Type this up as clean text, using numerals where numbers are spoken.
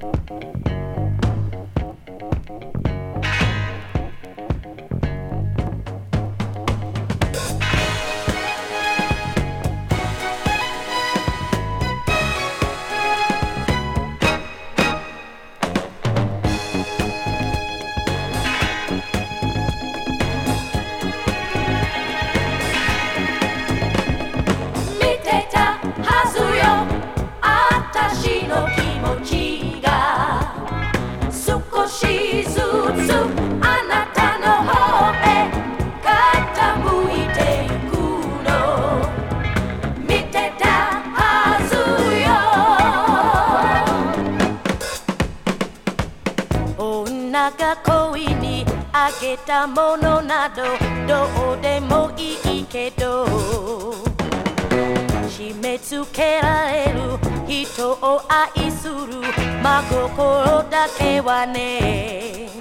女が恋にあげたものなどどうでもいいけど締め付けられる人を愛する真心だけはね